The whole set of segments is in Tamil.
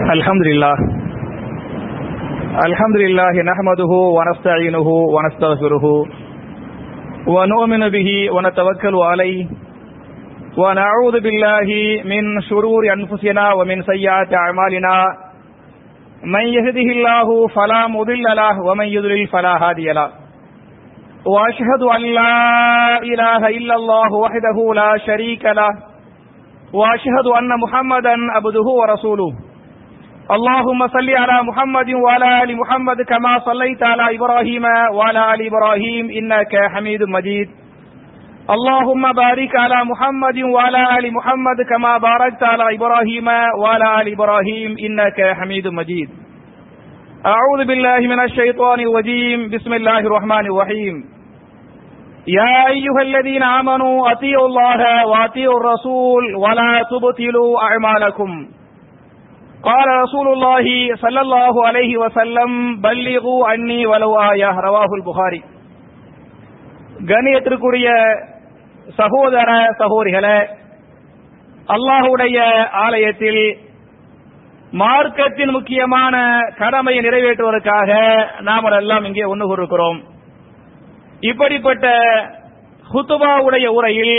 Alhamdulillah nahmaduhu wa nasta'inuhu wa nastaghfiruhu wa nu'minu bihi wa natawakkalu alayhi wa na'udhu billahi min shururi anfusina wa min sayyiati a'malina man yahdihillahu fala mudilla lahu wa man yudlil fala hadiya lahu wa ashhadu an la ilaha illa Allah wahdahu la sharika lahu wa ashhadu anna Muhammadan abduhu wa rasuluhu. Allahumma salli ala Muhammadin wa ala ali Muhammad kama sallaita ala Ibrahim wa ala ali Ibrahim innaka Hamidum Majid. Allahumma barik ala Muhammadin wa ala ali Muhammad kama barakta ala Ibrahim wa ala ali Ibrahim innaka Hamidum Majid. A'udzu billahi minash shaitanir rajim. Bismillahir rahmanir rahim. Ya ayyuhalladhina amanu atii'u Allaha wa atii'ur rasul wa la tubtilu a'malakum. قال رسول الله صلى الله عليه وسلم بلغوا عني ولو آية رواه البخاري. கண்ணியத்திற்குரிய சகோதர சகோதரிகளே, அல்லாஹ்வுடைய ஆலயத்தில் மார்க்கத்தின் முக்கியமான கடமையை நிறைவேற்றுவதற்காக நாம் எல்லாம் இங்கே ஒன்று கூறுகிறோம். இப்படிப்பட்ட ஹுதுபாவுடைய உரையில்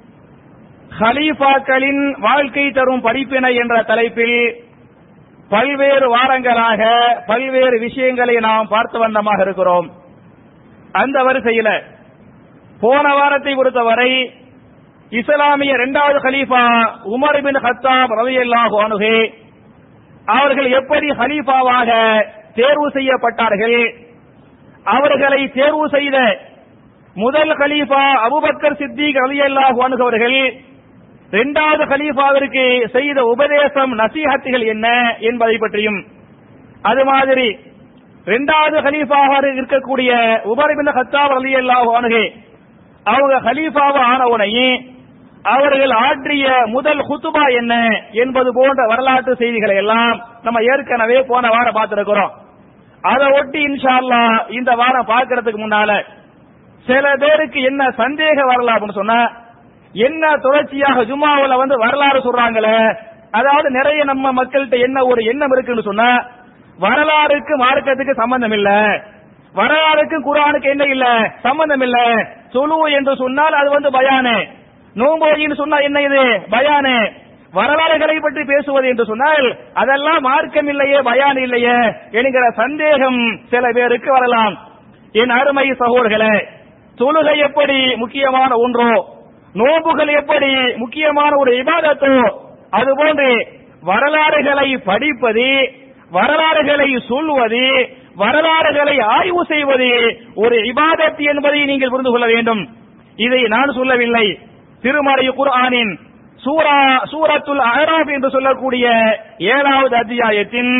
ஹலீஃபாக்களின் வாழ்க்கை தரும் படிப்பினை என்ற தலைப்பில் பல்வேறு வாரங்களாக பல்வேறு விஷயங்களை நாம் பார்த்து வண்ணமாக இருக்கிறோம். அந்த வரிசையில் போன வாரத்தை பொறுத்தவரை இஸ்லாமிய இரண்டாவது கலீஃபா உமர் பின் கத்தாப் ரலியல்லாஹு அன்ஹு அவர்கள் எப்படி கலீஃபாவாக தேர்வு செய்யப்பட்டார்கள், அவர்களை தேர்வு செய்த முதல் கலீஃபா அபூபக்கர் சித்திக் ரலியல்லாஹு அன்ஹு அவர்கள் இரண்டாவது கலீஃபாவிற்கு செய்த உபதேசம் நசீஹத்துகள் என்ன என்பதை பற்றியும், அது மாதிரி இரண்டாவது கலீஃபாவாக இருக்கக்கூடிய உமர் பின் கத்தாப் ரலியல்லாஹு அன்ஹு அவங்க கலீஃபாவா ஆனவுடனே அவர்கள் ஆற்றிய முதல் குத்துபா என்ன என்பது போன்ற வரலாற்று செய்திகளை எல்லாம் நம்ம ஏற்கனவே போன வாரம் பார்த்திருக்கிறோம். அதை ஒட்டி இன்ஷா அல்லாஹ் இந்த வாரம் பார்க்கறதுக்கு முன்னால சில பேருக்கு என்ன சந்தேகம் வரலாம் அப்படின்னு சொன்னா, என்ன தொடர்ச்சியாக ஜும்மாவுல வரலாறு சொல்றாங்களே, அதாவது நிறைய நம்ம மக்கள்கிட்ட என்ன ஒரு எண்ணம் இருக்குன்னு சொன்னா, வரலாறுக்கு மார்க்கத்துக்கு சம்பந்தம் இல்ல, வரலாறுக்கு குர்ஆனுக்கு என்ன இல்ல சம்பந்தம் இல்ல, சுலு என்று சொன்னால் அது பயானு, நோம்போயின்னு சொன்னா என்ன இது பயானு, வரலாறுகளை பற்றி பேசுவது என்று சொன்னால் அதெல்லாம் மார்க்கம் இல்லையே பயான் இல்லையே என்கிற சந்தேகம் சில பேருக்கு வரலாம். என் அருமை சகோதரர்களே, தொழுகை எப்படி முக்கியமான ஒன்றோ, நோம்புகள் எப்படி முக்கியமான ஒரு இபாதத்தோ, அதுபோன்று வரலாறுகளை படிப்பது, வரலாறுகளை சொல்வது, வரலாறுகளை ஆய்வு செய்வது ஒரு இபாதத் என்பதை நீங்கள் புரிந்து கொள்ள வேண்டும். இதை நான் சொல்லவில்லை. திருமறை குர்ஆனின் சூரத்துல் அஹ்ராப் என்று சொல்லக்கூடிய 7வது அத்தியாயத்தின்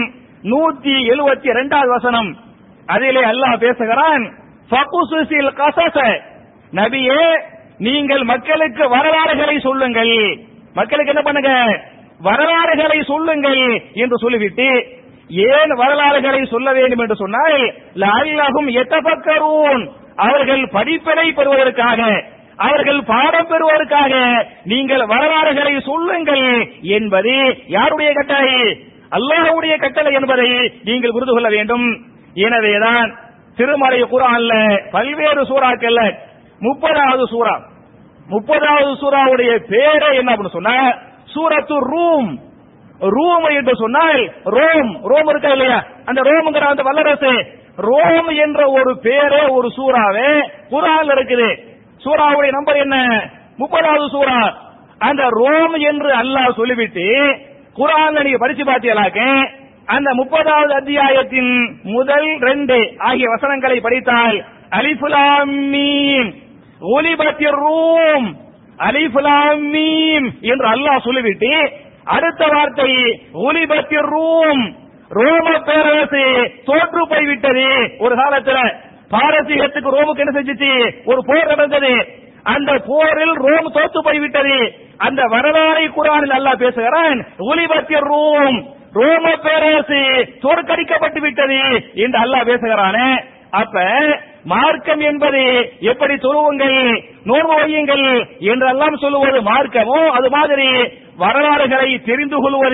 172வது வசனம், அதிலே அல்லாஹ் பேசுகிறான், ஃபகுஸில் கஸஸ, நபியே நீங்கள் மக்களுக்கு வரலாறுகளை சொல்லுங்கள், மக்களுக்கு என்ன பண்ணுங்க வரலாறுகளை சொல்லுங்கள் என்று சொல்லிவிட்டு, ஏன் வரலாறுகளை சொல்ல வேண்டும் என்று சொன்னால் லஅல்லஹும் யதஃபக்கரூன், அவர்கள் படிப்பினை பெறுவதற்காக, அவர்கள் பாடம் பெறுவதற்காக நீங்கள் வரலாறுகளை சொல்லுங்கள் என்பது யாருடைய கட்டளை? அல்லாஹ்வுடைய கட்டளை என்பதை நீங்கள் புரிந்து கொள்ள வேண்டும். எனவேதான் திருமறை குர்ஆன்ல பல்வேறு சூறாக்கள்ல 30வது சூரா, 30வது சூராவுடைய பேரே என்ன அப்படின்னு சொன்னா சூரத்து ரூம். ரூம் என்று சொன்னால் ரோம் இருக்கா இல்லையா, அந்த ரோம்ங்கிற அந்த வல்லரசு, ரோம் என்ற ஒரு பேரே ஒரு சூறாவே குர்ஆன்ல இருக்குது. சூறாவுடைய நம்பர் என்ன? 30வது சூரா. அந்த ரோம் என்று அல்லாஹ் சொல்லிவிட்டு குர்ஆன்ல நீங்க படிச்சு பார்த்தீங்களாக்க அந்த 30வது அத்தியாயத்தின் முதல் 2 ஆகிய வசனங்களை படித்தால் அலிஃப் லாம் மீம் குலிபத்திர் ரூம், அலிஃப் லாம் மீம் என்று அல்லாஹ் சொல்லிவிட்டு அடுத்த வார்த்தை குலிபத்திர் ரூம், ரோம பேரரசு தோற்று போய்விட்டது. ஒரு காலத்துல பாரசீகத்துக்கு ரோமுக்கு என்ன செஞ்சிச்சு, ஒரு போர் நடந்தது, அந்த போரில் ரோம் தோற்று போய்விட்டது. அந்த வரலாறை குர்ஆனில் அல்லாஹ் பேசுகிறான், குலிபத்திர் ரூம், ரோம பேரரசு தோற்கடிக்கப்பட்டு விட்டது என்று அல்லாஹ் பேசுகிறானே. அப்ப மார்க்கம் என்பது எப்படி தொழுவுங்கள் நோன்பு வையுங்கள் என்றெல்லாம் சொல்லுவது மார்க்கமோ, அது மாதிரி வரலாறுகளை தெரிந்து கொள்வது,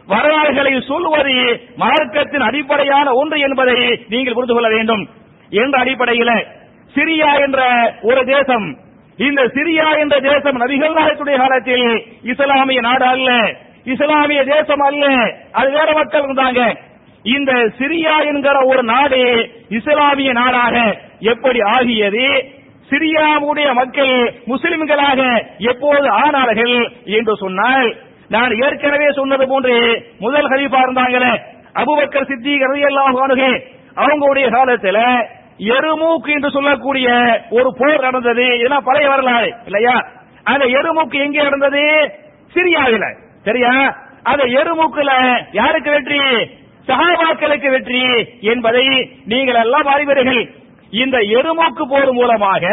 வரலாறுகளை சொல்வது மார்க்கத்தின் அடிப்படையான ஒன்று என்பதை நீங்கள் புரிந்து கொள்ள வேண்டும் என்ற அடிப்படையில் சிரியா என்ற ஒரு தேசம், இந்த சிரியா என்ற தேசம் நபிகள் நாயகத்துடைய காலத்தில் இஸ்லாமிய நாடு அல்ல, இஸ்லாமிய தேசம் அல்ல, அது வேற மக்கள் இருந்தாங்க. இந்த சிரியா என்கிற ஒரு நாடு இஸ்லாமிய நாடாக எப்படி ஆகியது, சிரியாவுடைய மக்கள் முஸ்லிம்களாக எப்போது ஆனார்கள் என்று சொன்னால், நான் ஏற்கனவே சொன்னது போன்று முதல் கலீஃபா இருந்தாங்களே அபூபக்கர் சித்தீக் ரலியல்லாஹு அன்ஹு, அவங்களுடைய காலத்தில் எருமூக் என்று சொல்லக்கூடிய ஒரு போர் நடந்தது. இதெல்லாம் பழைய வரலாறு இல்லையா? அந்த எருமூக் எங்கே நடந்தது? சிரியாவில். சரியா? அந்த எருமூக்குல யாருக்கு வெற்றி? சஹாபாக்களுக்கு வெற்றி என்பதை நீங்கள் எல்லாம் அறிவீர்கள். இந்த எருமூக்கு போர் மூலமாக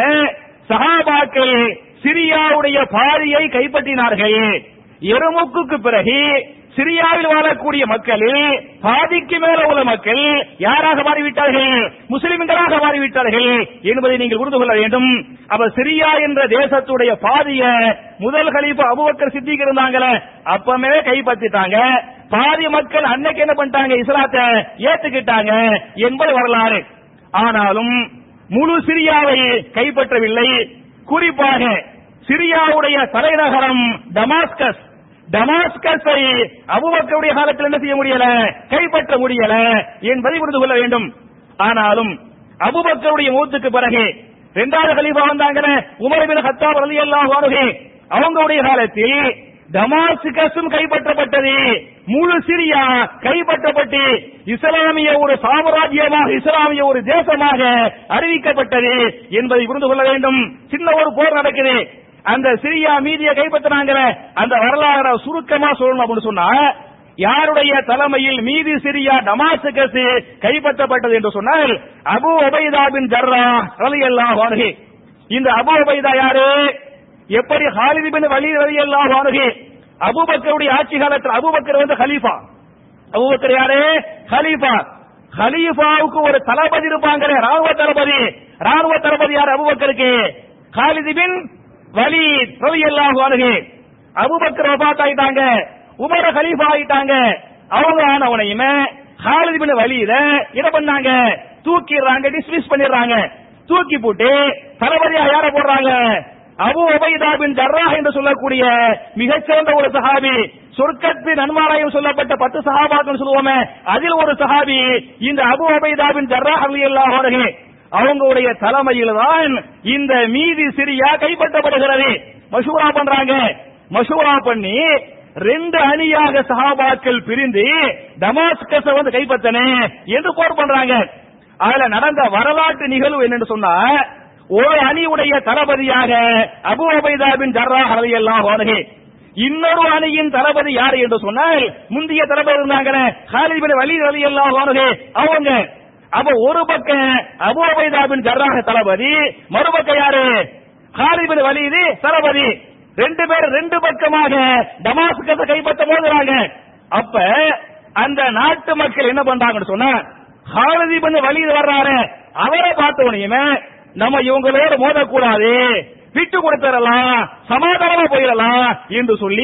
சஹாபாக்கள் சிரியாவுடைய பாதியை கைப்பற்றினார்கள். எருமூக்கு பிறகு சிரியாவில் வாழக்கூடிய மக்களில் பாதிக்கு மேல உள்ள மக்கள் யாராக மாறிவிட்டார்கள்? முஸ்லிம்களாக மாறிவிட்டார்கள் என்பதை நீங்கள் புரிந்து கொள்ள வேண்டும். அப்ப சிரியா என்ற தேசத்துடைய பாதிய முதல் கலீஃபா அபூபக்கர் சித்திக் இருந்தாங்களே அப்பமே கைப்பற்றிட்டாங்க. பாதி மக்கள் அன்னைக்கு என்ன பண்ணிட்டாங்க? இஸ்லாத்தை ஏத்துக்கிட்டாங்க என்பது வரலாறு. ஆனாலும் முழு சிரியாவை கைப்பற்றவில்லை. குறிப்பாக சிரியாவுடைய தலைநகரம் டமாஸ்கஸ், டமாஸ்கஸை அபூபக்கருடைய காலத்தில் என்ன செய்ய முடியல? கைப்பற்ற முடியல என்பதை புரிந்து கொள்ள வேண்டும். ஆனாலும் அபூபக்கருடைய மௌத்துக்கு பிறகு இரண்டாவது கலீஃபா வந்தாங்களே உமர் இப்னு கத்தாப் ரலியல்லாஹு அன்ஹு, அவங்களுடைய காலத்தில் டமாஸ்கஸும் கைப்பற்றப்பட்டது, முழு சிரியா கைப்பற்றப்பட்டு இஸ்லாமிய ஒரு சாம்ராஜ்யமாக, இஸ்லாமிய ஒரு தேசமாக அறிவிக்கப்பட்டது என்பதை புரிந்து கொள்ள வேண்டும். சின்ன ஒரு போர் நடக்குது, அந்த சிரியா மீதியை கைப்பற்றினாங்க. அந்த வரலாறு சுருக்கமா சொல்லணும் அப்படின்னு சொன்னா, யாருடைய தலைமையில் மீதி சிரியா டமாஸ்கஸ் கைப்பற்றப்பட்டது என்று சொன்னால் அபூ உபைதா பின் ஜர்ராஹ் ரலியல்லாஹு அன்ஹு. இந்த அபூ உபைதா யாரு? எப்படி ஹாலித் பின் வலீத் ரலியல்லாஹு அன்ஹு அபூபக்கருடைய ஆட்சி காலத்தில், அபூபக்கர் வந்து கலீஃபா, அபூபக்கர் யாரு? கலீஃபா. கலீஃபாவுக்கு ஒரு தளபதி இருப்பாங்க, ராணுவ தளபதி. ராணுவ தளபதி யார் அபூபக்கருக்கு? ஹாலித் பின் வலீத் ரலியல்லாஹு அன்ஹு. அபூபக்கர் வஃபாத் ஆயிட்டாங்க, உமர் கலீஃபா ஆயிட்டாங்க. அவங்க ஆனவனையுமே ஹாலித் பின் வலீத என்ன பண்ணாங்க? தூக்கிடுறாங்க, டிஸ்மிஸ் பண்ணிடுறாங்க. தூக்கி போட்டு தளபதியா யார போடுறாங்க? அபூ உபைதா பின் ஜர்ராஹ் என்று சொல்லக்கூடிய மிகச்சிறந்த ஒரு சஹாபி, சொர்க்கத்தின் நன்மாராயம் சொல்லப்பட்ட 10 சஹாபாக்கள் சொல்லுவோமே அதில் ஒரு சஹாபி இந்த அபூ உபைதா பின் ஜர்ராஹ் ரலியல்லாஹு அன்ஹு. அவங்களுடைய தலைமையில் தான் இந்த மீதி சிரியா கைப்பற்றப்படுகிறது. மஷூரா பண்றாங்க. மஷூரா பண்ணி 2 அணியாக சஹாபாக்கள் பிரிந்து டமாஸ்கஸ வந்து கைப்பற்றனே என்று போர் பண்றாங்க. அதுல நடந்த வரலாற்று நிகழ்வு என்னன்னு சொன்னா, ஒரு அணியுடைய தளபதியாக அபூ உபைதா பின் ஜர்ராஹ் ரலியல்லாஹு அன்ஹு, இன்னொரு அணியின் தளபதி யார் என்று சொன்னால் முந்தைய தளபதி இருந்தாங்க ஹாலித் பின் வலீத் ரலியல்லாஹு அன்ஹு அவங்க. அப்ப ஒரு பக்கம் அபூ உபைதா பின் ஜர்ராஹ் தளபதி, மறுபக்கம் யாரு? ஹாலித் பின் வலீத் தளபதி. 2 பேர் 2 பக்கமாக டமாஸ்கஸை கைப்பற்ற போகிறாங்க. அப்ப அந்த நாட்டு மக்கள் என்ன பண்றாங்கன்னு சொன்னா, ஹாலித் பின் வலீத் வர்றாரு, அவரை பார்த்தவனையுமே நம்ம இவங்களோட மோதக்கூடாது, விட்டு கொடுத்துடலாம், சமாதானமா போயிடலாம் என்று சொல்லி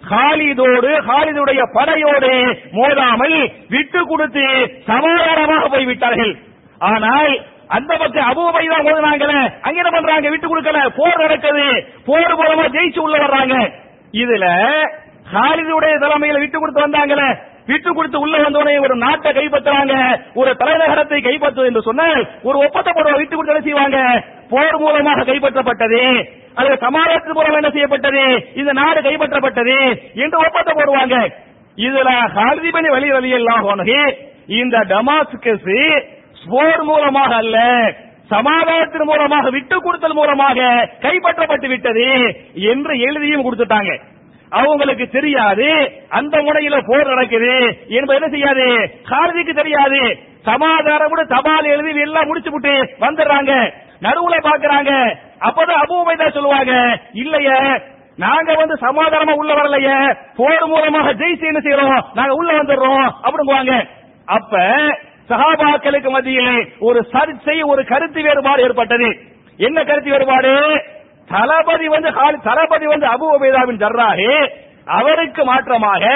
ஹாலிதுடைய படையோடு மோதாமல் விட்டு கொடுத்து சமாதானமாக போய்விட்டார்கள். ஆனால் அந்த பக்கம் அபூ உபைதா மோதினாங்களே, அங்க என்ன பண்றாங்க? விட்டு கொடுக்கல, போர் நடக்குது, போர் மூலமா ஜெயிச்சு உள்ள வர்றாங்க. இதுல ஹாலிதுடைய தலைமையில விட்டு கொடுத்து வந்தாங்களே, விட்டு கொடுத்து உள்ள வந்தோடனே ஒரு நாட்டை கைப்பற்றாங்க, ஒரு தலைநகரத்தை கைப்பற்றுவது என்று சொன்னால் ஒரு ஒப்பந்த போடுவாங்க. விட்டு கொடுத்து செய்வாங்க, போர் மூலமாக கைப்பற்றப்பட்டது, அது சமாதானத்தின் மூலம் என்ன செய்யப்பட்டது, இந்த நாடு கைப்பற்றப்பட்டது என்று ஒப்பந்த போடுவாங்க. இதுல ஹாலித் பின் வலீத் ரலியல்லாஹு அன்ஹு இந்த டமாஸ்கஸ் போர் மூலமாக அல்ல, சமாதானத்தின் மூலமாக, விட்டு கொடுத்தல் மூலமாக கைப்பற்றப்பட்டு விட்டது என்று எழுதியும் கொடுத்துட்டாங்க. அவங்களுக்கு தெரியாது அந்த முனையில போர் நடக்குது என்பது என்ன செய்யாது, ஹாலிதுக்கு தெரியாது. சமாதானம் கூட தபால் எழுதி எல்லாம் முடிச்சு விட்டு வந்துடுறாங்க. நடுவுல பாக்குறாங்க. அப்பதான் அபூ உபைதா சொல்லுவாங்க, இல்லையே நாங்க வந்து சமாதானமா உள்ள வரலையே, போர் மூலமாக ஜெயிச்சு என்ன செய்யறோம், நாங்க உள்ள வந்துடுறோம் அப்படிங்குவாங்க. அப்ப சஹாபாக்களுக்கு மத்தியில் ஒரு சர்ச்சை, ஒரு கருத்து வேறுபாடு ஏற்பட்டது. என்ன கருத்து வேறுபாடு? தளபதி வந்து அபூ உபைதா பின் ஜர்ராஹ், அவருக்கு மாற்றமாக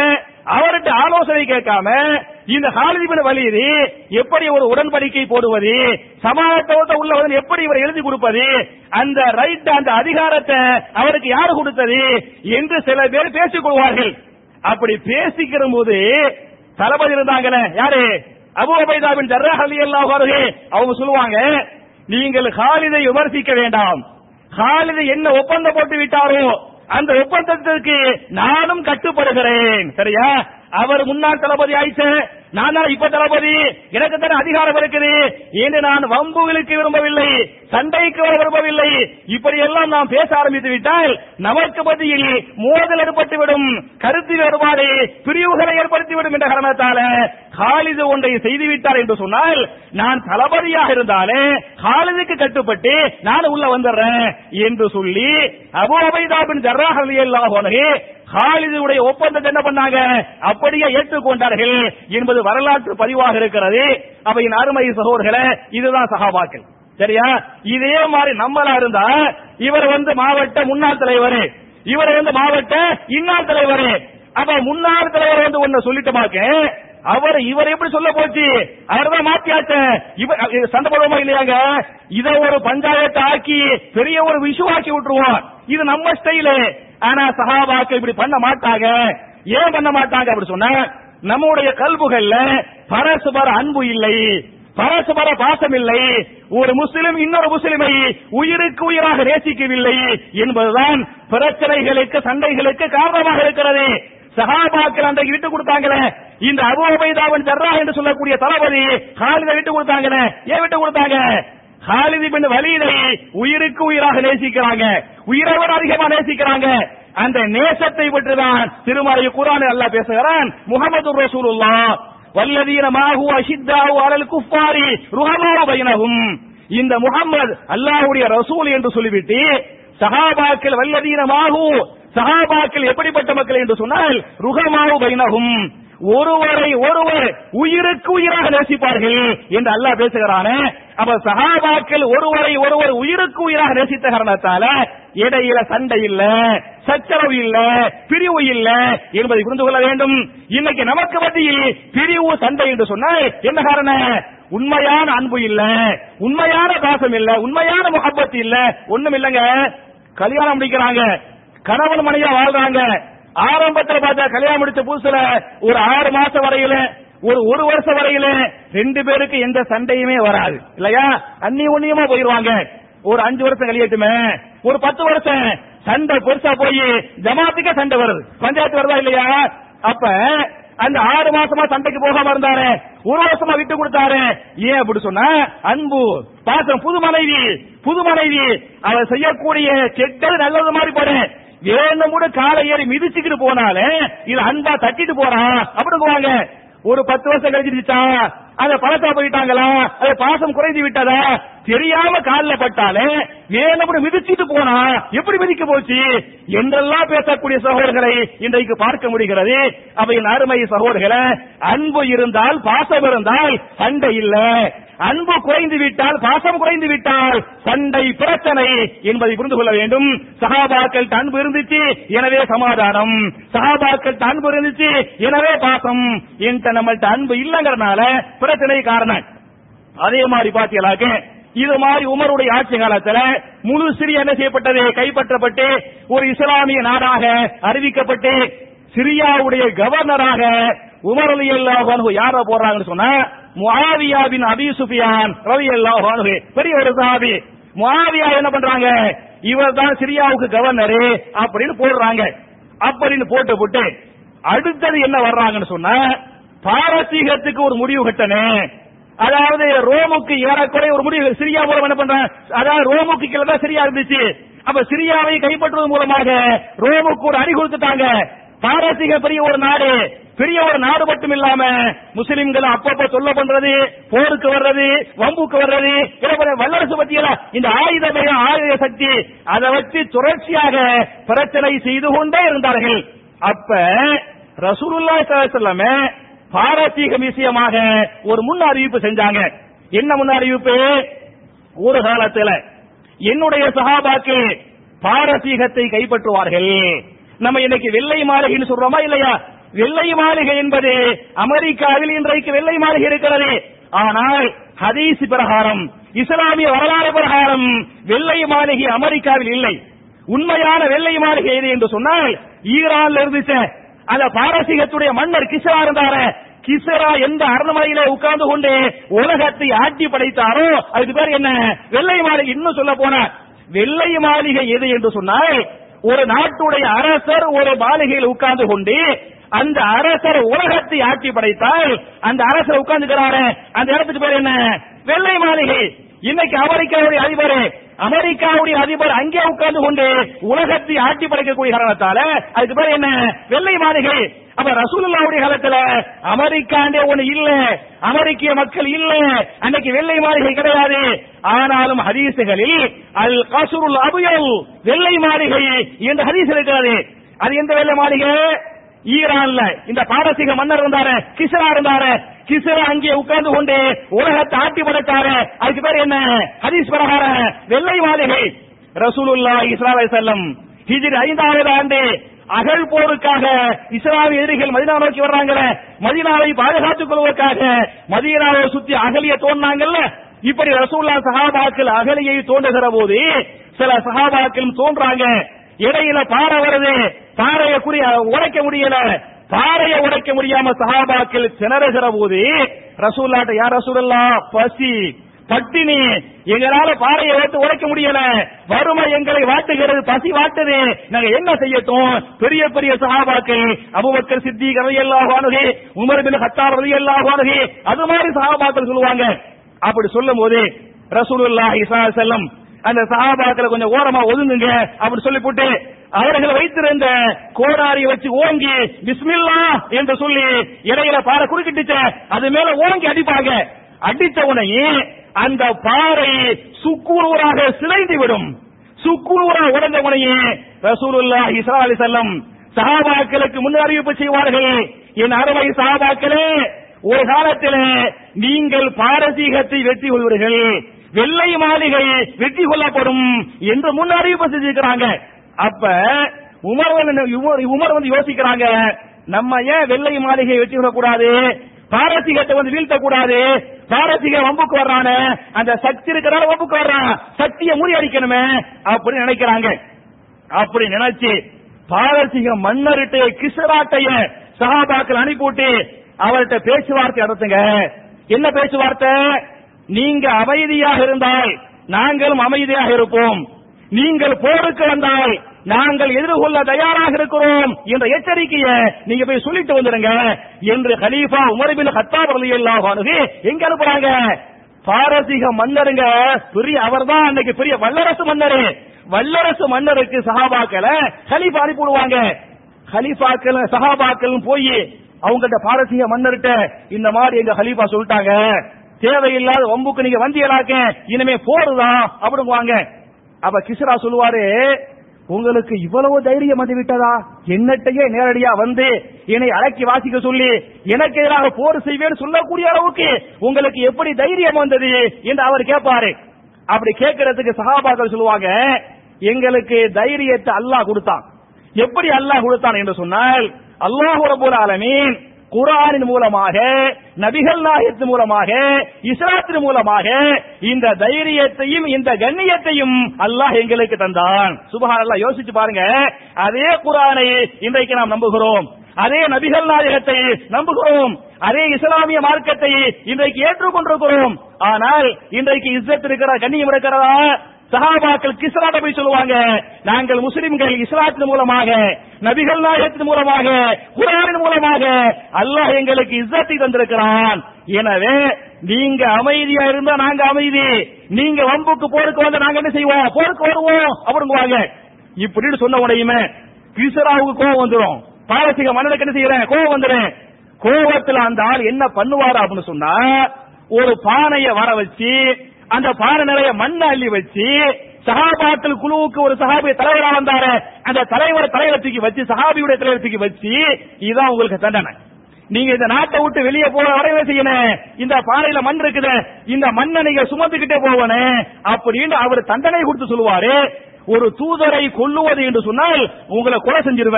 அவர்கிட்ட ஆலோசனை கேட்காம இந்த காலித் இப்னு வலீத் எப்படி ஒரு உடன்படிக்கை போடுவது, சமாதானத்தோட உள்ளவன் எப்படி இவர் எழுதி கொடுப்பது, அந்த ரைட் அந்த அதிகாரத்தை அவருக்கு யாரு கொடுத்தது என்று சில பேர் பேசிக் கொள்வார்கள். அப்படி பேசிக்கிற போது தளபதி இருந்தாங்களே யாரு, அபூ உபைதா பின் ஜர்ராஹ் ரலியல்லாஹு அன்ஹு, அவங்க சொல்லுவாங்க, நீங்கள் காலிதை விமர்சிக்க வேண்டாம், காலித் என்ன ஒப்பந்தம் போட்டு விட்டாரோ அந்த ஒப்பந்தத்திற்கு நானும் கட்டுப்படுகிறேன். சரியா? அவர் முன்னாள் தளபதி ஆயிடுச்சு, நான் தான் இப்ப தளபதி, எனக்கு தானே அதிகாரம் இருக்குது என்று நான் வம்புகளுக்கு விரும்பவில்லை, சண்டைக்கு விரும்பவில்லை. இப்படி எல்லாம் நாம் பேச ஆரம்பித்து விட்டால் நமக்கு மத்தியில் மோதல் ஏற்பட்டுவிடும், கருத்து வேறுபாடு, பிரிவுகளை ஏற்படுத்திவிடும் என்ற காரணத்தால காலித் ஒன்றை செய்துவிட்டார் என்று சொன்னால் நான் தளபதியாக இருந்தாலே காலிதுக்கு கட்டுப்பட்டு நான் உள்ள வந்துடுறேன் என்று சொல்லி அபூ உபைதா பின் ஜர்ராஹ் ரலியல்லாஹு அன்ஹு காலிதுடைய ஒப்பந்தத்தை என்ன பண்ணாங்க, அப்படியே ஏற்றுக்கொண்டார்கள் என்பது வரலாற்று பதிவாக இருக்கிறது. அவையின் அருமை சகோதரர்களே, இதுதான் சஹாபாக்கள். சரியா? இதே மாதிரி நம்மளா இருந்தா இவர் மாவட்ட முன்னாள் தலைவர், இவர் மாவட்ட இன்னாள் தலைவர், அப்ப முன்னாள் தலைவர் ஒன்னு சொல்லிட்டோமாக்க இவர் எப்படி சொல்ல போச்சு, அவர்தான் மாத்தியாச்ச, சண்டை போடுவோமா இல்லையாங்க, இத ஒரு பஞ்சாயத்து ஆக்கி பெரிய ஒரு விஷுவாக்கி விட்டுருவோம், இது நம்ம ஸ்டைலு. ஆனா சஹாபாக்கள் இப்படி பண்ண மாட்டாங்க. ஏன் பண்ண மாட்டாங்க அப்படி சொன்னா, நம்முடைய கல்புகள்ல பரஸ்பர அன்பு இல்லை, பரஸ்பர பாசம் இல்லை, ஒரு முஸ்லிம் இன்னொரு முஸ்லிமை உயிருக்கு உயிராக நேசிக்கவில்லை என்பதுதான் பிரச்சனைகளுக்கு சண்டைகளுக்கு காரணமாக இருக்கிறது. சஹாபாக்கள் அன்றைக்கு விட்டு கொடுத்தாங்களே, இந்த அபூ உபைதா பின் ஜர்ராஹ் என்று சொல்லக்கூடிய தளபதி காலிதை விட்டு கொடுத்தாங்களே, ஏன் விட்டு கொடுத்தாங்க? காலித் இப்னு வலீதை உயிருக்கு உயிராக நேசிக்கிறாங்க, உயிரை விட அதிகமா நேசிக்கிறாங்க. அந்த நேசத்தை பற்றிதான் திருமறை குர்ஆனில் அல்லாஹ் பேசுகிறான். முஹம்மதுர் ரசூலுல்லாஹ் வல்லதீன மாஹு அஷித்தாஉ அலல் குஃபாரி ருஹமாஉ பைனஹும். இந்த முஹம்மது அல்லாஹ்வுடைய ரசூல் என்று சொல்லிவிட்டு சஹாபாக்கள் வல்லதீன மாஹு, சஹாபாக்கள் எப்படிப்பட்ட மக்கள் என்று சொன்னால் ருஹமாஉ பைனஹும், ஒருவரை ஒருவர் உயிருக்கு உயிராக நேசிப்பார்கள் என்று அல்லாஹ் பேசுகிறானே. அப்ப சஹாபாக்கள் ஒருவரை ஒருவர் உயிருக்கு உயிராக நேசித்த காரணத்தால இடையில சண்டை இல்ல, சச்சரவு இல்ல, பிரிவு இல்ல என்பதை புரிந்து கொள்ள வேண்டும். இன்னைக்கு நமக்கு மத்தியில் பிரிவு சண்டை என்று சொன்னால் என்ன காரணம்? உண்மையான அன்பு இல்ல, உண்மையான பாசம் இல்ல, உண்மையான முஹப்பத் இல்ல, ஒண்ணும் இல்லங்க. கல்யாணம் முடிக்கிறாங்க, கணவன் மனைவியா வாழ்றாங்க, ஆரம்பத்தில் பார்த்தா கல்யாணம் முடிச்ச புதுசுல ஒரு 6 மாசம் வரையில ஒரு வருஷம் வரையில 2 பேருக்கு எந்த சண்டையுமே வராது இல்லையா, அந்நியுன்னியமா போயிருவாங்க. ஒரு 5 வருஷம் கழியட்டுமே, ஒரு 10 வருஷம் சண்டை பெருசா போய் ஜமாத்துக்கே சண்டை வருது, பஞ்சாயத்து வருதா இல்லையா? அப்ப அந்த 6 மாசமா சண்டைக்கு போகாம இருந்தாரு, 1 வருஷமா விட்டு கொடுத்தாரு. ஏன் அப்படி சொன்னா அன்பு பாசம். புது மனைவி அவர் செய்யக்கூடிய கெட்டது நல்லது மாதிரி போடு, வேணும் கூட காலை ஏறி மிதிச்சுக்கிட்டு போனாலே இது அன்பா தட்டிட்டு போறான் அப்படிங்குவாங்க. ஒரு 10 வருஷம் கழிச்சிருச்சா, அந்த பழத்தா போயிட்டாங்களா, அது பாசம் குறைந்து விட்டதா தெரியாம காலில் பட்டாலே வேணும் மிதிச்சுட்டு போனா எப்படி மிதிக்க போச்சு என்றெல்லாம் பேசக்கூடிய சகோதரர்களை இன்றைக்கு பார்க்க முடிகிறது. அவையின் அருமை சகோதரர்களே, அன்பு இருந்தால் பாசம் இருந்தால் சண்டை இல்ல, அன்பு குறைந்து விட்டால் பாசம் குறைந்து விட்டால் சண்டை பிரச்சனை என்பதை புரிந்து கொள்ள வேண்டும். சஹாபாக்கள் அன்பு இருந்துச்சு எனவே சமாதானம், சஹாபாக்கள் அன்பு இருந்துச்சு எனவே பாசம், என்கிட்ட நம்மள்ட்ட அன்பு இல்லங்கிறனால பிரச்சனை காரணம். அதே மாதிரி பாத்தீங்களாக்க இது மாதிரி உமருடைய ஆட்சி காலத்துல முழு சிரியா என்ன செய்யப்பட்டது, கைப்பற்றப்பட்டு ஒரு இஸ்லாமிய நாடாக அறிவிக்கப்பட்டு சிரியாவுடைய கவர்னராக உமர் ரலியல்லாஹு அன்ஹு யார போறாங்கன்னு சொன்னா முஆவியா பின் அபீ சுஃபியான் ரலியல்லாஹு அன்ஹு, பெரிய ஒரு சஹாபி. முஆவியா என்ன பண்றாங்க, இவர் தான் சிரியாவுக்கு கவர்னர் அப்படின்னு போடுறாங்க. அப்படின்னு போட்டு அடுத்தது என்ன வர்றாங்கன்னு சொன்னா பாரசீகத்துக்கு ஒரு முடிவு கட்டணும், அதாவது ரோமுக்கு ஏறக்குறைய ஒரு முடிவு. சிரியா மூலம் என்ன பண்றாங்க, அதாவது ரோமுக்கு கீழே தான் சிரியா இருந்துச்சு, அப்ப சிரியாவை கைப்பற்றுவது மூலமாக ரோமுக்கு ஒரு அடி கொடுத்துட்டாங்க. பாரசீக பெரிய ஒரு நாடு மட்டும் இல்லாம முஸ்லிம்கள் அப்பப்ப சொல்ல பண்றது, போருக்கு வர்றது, வம்புக்கு வர்றது, வல்லரசு பத்தியில இந்த ஆயுத சக்தி அதை வச்சு தொடர்ச்சியாக பிரச்சனை செய்து கொண்டே இருந்தார்கள். அப்ப ரசூலுல்லாஹி ஸல்லல்லாஹு அலைஹி வஸல்லம் பாரசீக விஷயமாக ஒரு முன் அறிவிப்பு செஞ்சாங்க. என்ன முன் அறிவிப்பு? ஒரு காலத்துல என்னுடைய சஹாபாக்கள் பாரசீகத்தை கைப்பற்றுவார்கள். நம்ம இன்னைக்கு வெள்ளை மாளிகைன்னு சொல்றோமா இல்லையா? வெள்ளை மாளிகை என்பது அமெரிக்காவில் இன்றைக்கு வெள்ளை மாளிகை இருக்கிறது. ஆனால் ஹதீஸ் பிரகாரம், இஸ்லாமிய வரலாறு பிரகாரம் வெள்ளை மாளிகை அமெரிக்காவில் இல்லை. உண்மையான வெள்ளை மாளிகை எது என்று சொன்னால் ஈரான்ல இருந்துச்சு. அந்த பாரசீகத்துடைய மன்னர் கிஸ்ரா இருந்தாரு. கிஸ்ரா எந்த அரண்மனையில உட்கார்ந்து கொண்டு உலகத்தை ஆட்சி படைத்தாரோ அதுக்கு பேர் என்ன? வெள்ளை மாளிகை. இன்னும் சொல்ல போன வெள்ளை மாளிகை எது என்று சொன்னால் ஒரு நாட்டுடைய அரசர் ஒரு மாளிகையில் உட்கார்ந்து கொண்டு அந்த அரசர் உலகத்தை ஆட்சி படைத்தால் அந்த அரசர் உட்கார்ந்துக்கிறாரு, அந்த இடத்துக்கு பேர் என்ன? வெள்ளை மாளிகை. இன்னைக்கு அமெரிக்காவுடைய அதிபர் அங்கே உட்கார்ந்து கொண்டு உலகத்தை ஆட்சி படைக்கக்கூடிய காரணத்தால அதுக்கு பேர் என்ன? வெள்ளை மாளிகை. அப்ப ரசூலுல்லாஹ்வுடைய காலத்துல அமெரிக்காண்டே ஒண்ணு இல்ல, அமெரிக்க மக்கள் இல்ல, அன்னைக்கு வெள்ளை மாளிகை கிடையாது. ஆனாலும் ஹதீசுகளில் அல் கஸ்ருல் அபியல் வெள்ளை மாளிகை என்ற ஹதீஸ் இருக்கிறது. அது எந்த வெள்ளை மாளிகை? ஈரான்ல இந்த பாரசீக மன்னர் இருந்தாரு, கிஸ்ரா இருந்தாரு. கிஸ்ரா அங்கே உட்கார்ந்து கொண்டு உலகத்தை ஆட்சி படைத்தாரு, அதுக்கு பேர் என்ன? ஹதீஸ் பிரகாரம் வெள்ளை மாளிகை. ரசூலுல்லாஹி ஸல்லல்லாஹு அலைஹி வஸல்லம் ஹிஜ்ரி 5வது ஆண்டு அகல் போருக்காக இஸ்லாமிய எதிரிகள் மதீனா நோக்கி வர்றாங்கல, மதீனாவை பாதுகாத்துக் கொள்வதற்காக மதீனாவை சுத்தி அகலிய தோன்றாங்கல்ல. இப்படி ரசூலுல்லாஹ் சஹாபாக்கள் அகலியை தோண்டுகிற போது சில சஹாபாக்கள் தோன்றாங்க. இடையில பாறை வருது, பாறையை உடைக்க முடியல. பாறையை உடைக்க முடியாம சஹாபாக்கள் திணறுகிற போது ரசூலுல்லாஹ், யா ரசூலல்லாஹ், பசி பட்டினி, எங்களால பாறையை உடைக்க முடியல, வறுமை எங்களை வாட்டுகிறது, பசி வாட்டுது, நாங்க என்ன செய்யட்டும்? பெரிய பெரிய சஹாபாக்கள் அபூபக்கர் சித்திக் ரலியல்லாஹு அன்ஹு, உமர் பின் கத்தாப் ரலியல்லாஹு அன்ஹு, அது மாதிரி சஹாபாக்கள் சொல்லுவாங்க. அப்படி சொல்லும் போது ரசூலுல்லாஹி ஸல்லல்லாஹு அலைஹி வஸல்லம் அந்த சஹாபாக்களை கொஞ்சம் ஓரமா ஒதுங்குங்க அப்படி சொல்லி போட்டு அவர்கள் வைத்திருந்த கோடாரியை வச்சு ஓங்கி பிஸ்மில்லாஹ் என்று சொல்லி இடையில பாறை குறுக்கிட்டுச்சு, அது மேல ஓங்கி அடிப்பாங்க. அடித்த உடனே அந்த பாறை சுக்குநூறாக சிலைந்து விடும். சுக்குநூறாக உடைந்த உடனே ரசூலுல்லாஹி ஸல்லல்லாஹு அலைஹி வஸல்லம் சஹாபாக்களுக்கு முன் அறிவிப்பு செய்வார்கள், என் அருமை சஹாபாக்களே, ஒரு காலத்தில் நீங்கள் பாரசீகத்தை வெற்றி கொள்வீர்கள், வெள்ளை மாளிகை வெற்றி கொள்ளப்படும் என்று முன் அறிவிப்பு செஞ்சிருக்கிறாங்க. அப்ப உமர் வந்து யோசிக்கிறாங்க, நம்ம ஏன் வெள்ளை மாளிகை வெற்றி கொள்ளக்கூடாது, பாரசீகத்தை வந்து வீழ்த்தக்கூடாது, பாரசீக வம்புக்கு வர்றான, அந்த சக்தி இருக்கிறால வம்புக்கு வர்றான், சக்தியை முறியடிக்கணுமே அப்படின்னு நினைக்கிறாங்க. அப்படி நினைச்சு பாரசீக மன்னர்கிட்ட கிஸ்ராட்டைய சஹாபாக்கள் அனுப்பிவிட்டு அவர்கிட்ட பேச்சுவார்த்தை நடத்துங்க. என்ன பேச்சுவார்த்தை? நீங்க அமைதியாக இருந்தால் நாங்களும் அமைதியாக இருப்போம், நீங்கள் போருக்கு வந்தால் நாங்கள் எதிர்கொள்ள தயாராக இருக்கிறோம் என்ற எச்சரிக்கையை நீங்க போய் சொல்லிட்டு வந்துருங்க என்று கலீஃபா உமர் பின் கத்தாப் ரலியல்லாஹு அன்ஹு எங்க அனுப்புறாங்க? பாரசீக மன்னருங்க, பெரிய அவர்தான் அன்னைக்கு பெரிய வல்லரசு மன்னர். வல்லரசு மன்னருக்கு சஹாபாக்களை கலீஃபா அனுப்பிடுவாங்க. கலீஃபாக்கள் சஹாபாக்கள் போய் அவங்கள்ட்ட பாரசீக மன்னர்கிட்ட இந்த மாதிரி எங்க கலீஃபா சொல்லிட்டாங்க, தேவையில்லாத வம்புக்கு நீங்க வந்தியலாக்க, இனிமே போருதான் அப்படிங்குவாங்க. அப்ப கிஸ்ரா சொல்லுவாரு, உங்களுக்கு இவ்வளவு தைரியம் வந்து விட்டதா, என்னட்டையே நேரடியா வந்து என்னை அடக்கி வாசிக்க சொல்லி எனக்கு எதிராக போர் செய்வேன்னு சொல்லக்கூடிய அளவுக்கு உங்களுக்கு எப்படி தைரியம் வந்தது என்று அவர் கேட்பாரு. அப்படி கேட்கறதுக்கு சஹாபாக்கள் சொல்லுவாங்க, எங்களுக்கு தைரியத்தை அல்லாஹ் கொடுத்தான். எப்படி அல்லாஹ் கொடுத்தான் என்று சொன்னால், அல்லாஹ் ரப்பல் ஆலமீன் குர்ஆனின் மூலமாக, நபிகள் நாயகத்தின் மூலமாக, இஸ்லாத்தின் மூலமாக இந்த தைரியத்தையும் இந்த கண்ணியத்தையும் அல்லாஹ் எங்களுக்கு தந்தான். சுப்ஹானல்லாஹ். யோசிச்சு பாருங்க, அதே குர்ஆனை இன்றைக்கு நாம் நம்புகிறோம், அதே நபிகள் நாயகத்தை நம்புகிறோம், அதே இஸ்லாமிய மார்க்கத்தை இன்றைக்கு ஏற்றுக்கொண்டிருக்கிறோம். ஆனால் இன்றைக்கு இஸ்ஸத் இருக்கிற, கண்ணியம் இருக்கிறதா? சஹாபாக்கள் கிஸ்ராட்ட போய் சொல்லுவாங்க, நாங்கள் முஸ்லிம்கள் இஸ்லாத்தின் மூலமாக, நபிகள் நாயகத்தின் மூலமாக, குர்ஆனின் மூலமாக அல்லாஹ் எங்களுக்கு இஸ்ஸத்தை தந்திருக்கிறான். எனவே நீங்க அமைதியா இருந்தா நாங்க அமைதி, நீங்க வம்புக்கு போருக்கு வந்தா நாங்க என்ன செய்வோம்? போருக்கு வருவோம் அப்படிங்குவாங்க. இப்படின்னு சொன்ன உடனே கிஸ்ராவுக்கு கோபம் வந்துடும், பாரசீக மன்னனுக்கு என்ன செய்யறேன்? கோபம் வந்துடும். கோபத்துல அந்த ஆள் என்ன பண்ணுவாரு அப்படின்னு சொன்னா, ஒரு பானையை வர வச்சு அந்த பானை நிறைய மண்ணை அள்ளி வச்சு, சஹாபாக்கள் குழுவுக்கு ஒரு சஹாபி தலைவரா வந்தாரு, அந்த தலைவரை தூக்கி வச்சு, சஹாபியுடைய தலைவரை தூக்கி வச்சு, இதுதான் உங்களுக்கு தண்டனை, நீங்க இந்த நாட்டை விட்டு வெளியே போற வரைவே செய்யணும், இந்த பானையில மண் இருக்குது, இந்த மண்ணை நீங்க சுமந்துகிட்டே போகணும் அப்படின்னு அவர் தண்டனை கொடுத்து சொல்லுவாரு. ஒரு தூதரை கொல்லுவது என்று சொன்னால் உங்களை கொலை செஞ்சிருவேன்,